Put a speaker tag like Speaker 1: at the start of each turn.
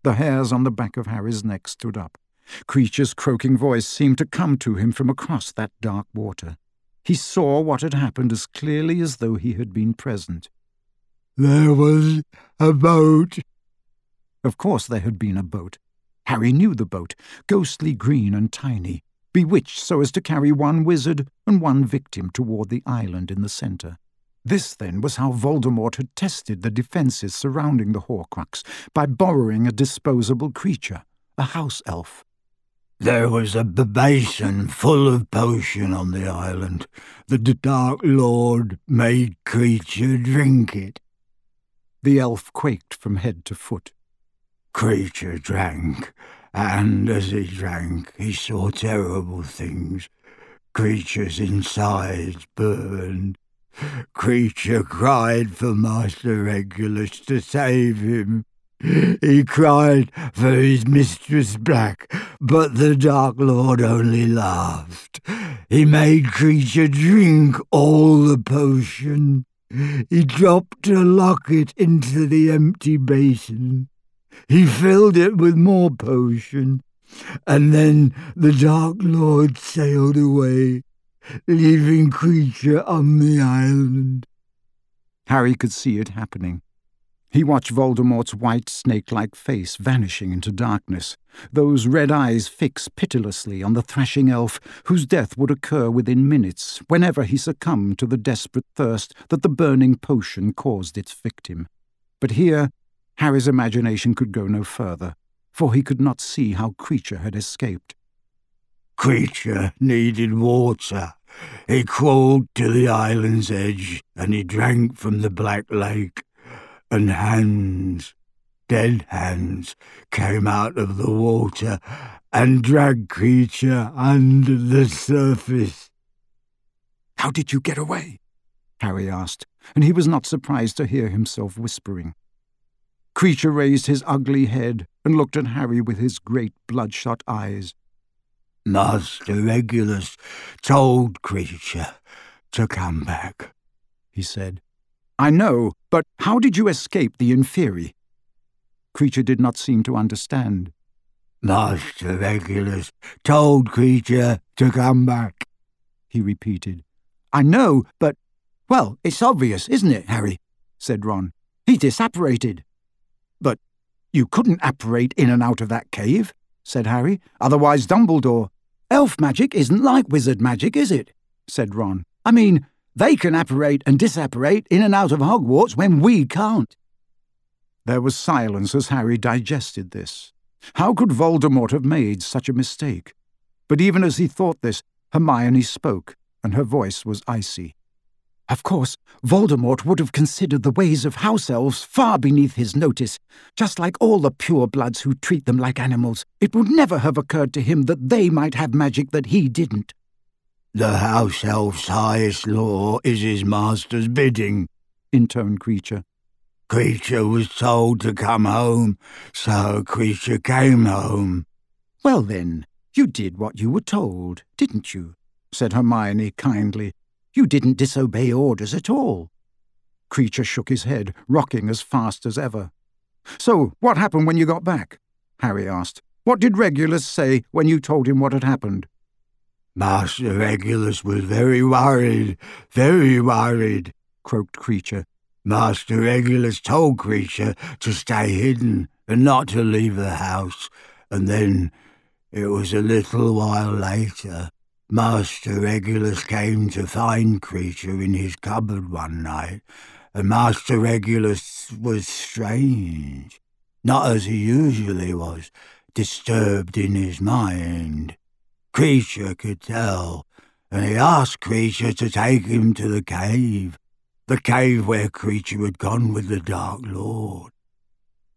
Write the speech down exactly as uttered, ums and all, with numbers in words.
Speaker 1: The hairs on the back of Harry's neck stood up. Creature's croaking voice seemed to come to him from across that dark water. He saw what had happened as clearly as though he had been present.
Speaker 2: "There was a boat."
Speaker 1: Of course there had been a boat. Harry knew the boat, ghostly green and tiny, bewitched so as to carry one wizard and one victim toward the island in the centre. This, then, was how Voldemort had tested the defences surrounding the Horcrux, by borrowing a disposable creature, a house elf.
Speaker 2: "There was a b- basin full of potion on the island. The d- Dark Lord made Creature drink it."
Speaker 1: The elf quaked from head to foot.
Speaker 2: "Creature drank, and as he drank, he saw terrible things. Creature's insides burned. Creature cried for Master Regulus to save him. He cried for his Mistress Black, but the Dark Lord only laughed. He made Creature drink all the potion. He dropped a locket into the empty basin. He filled it with more potion, and then the Dark Lord sailed away, leaving Creature on the island."
Speaker 1: Harry could see it happening. He watched Voldemort's white snake-like face vanishing into darkness, those red eyes fix pitilessly on the thrashing elf whose death would occur within minutes whenever he succumbed to the desperate thirst that the burning potion caused its victim. But here Harry's imagination could go no further, for he could not see how Creature had escaped.
Speaker 2: "Creature needed water. He crawled to the island's edge, and he drank from the Black Lake, and hands, dead hands, came out of the water and dragged Creature under the surface."
Speaker 1: "How did you get away?" Harry asked, and he was not surprised to hear himself whispering. Creature raised his ugly head and looked at Harry with his great bloodshot eyes.
Speaker 2: "Master Regulus told Creature to come back," he said.
Speaker 1: "I know, but how did you escape the Inferi?" Creature did not seem to understand.
Speaker 2: "Master Regulus told Creature to come back," he repeated.
Speaker 1: "I know, but—" "Well, it's obvious, isn't it, Harry?" said Ron. "He disapparated." "But you couldn't apparate in and out of that cave," said Harry. "Otherwise Dumbledore—" "Elf magic isn't like wizard magic, is it?" said Ron. "I mean, they can apparate and disapparate in and out of Hogwarts when we can't." There was silence as Harry digested this. How could Voldemort have made such a mistake? But even as he thought this, Hermione spoke, and her voice was icy. "Of course, Voldemort would have considered the ways of house elves far beneath his notice. Just like all the purebloods who treat them like animals, it would never have occurred to him that they might have magic that he didn't."
Speaker 2: "The house elf's highest law is his master's bidding," intoned Creature. "Creature was told to come home, so Creature came home."
Speaker 1: "Well then, you did what you were told, didn't you?" said Hermione kindly. "You didn't disobey orders at all." Creature shook his head, rocking as fast as ever. "So, what happened when you got back?" Harry asked. "What did Regulus say when you told him what had happened?"
Speaker 2: "Master Regulus was very worried, very worried," croaked Creature. "Master Regulus told Creature to stay hidden and not to leave the house, and then, it was a little while later, Master Regulus came to find Creature in his cupboard one night, and Master Regulus was strange, not as he usually was, disturbed in his mind. Creature could tell, and he asked Creature to take him to the cave, the cave where Creature had gone with the Dark Lord.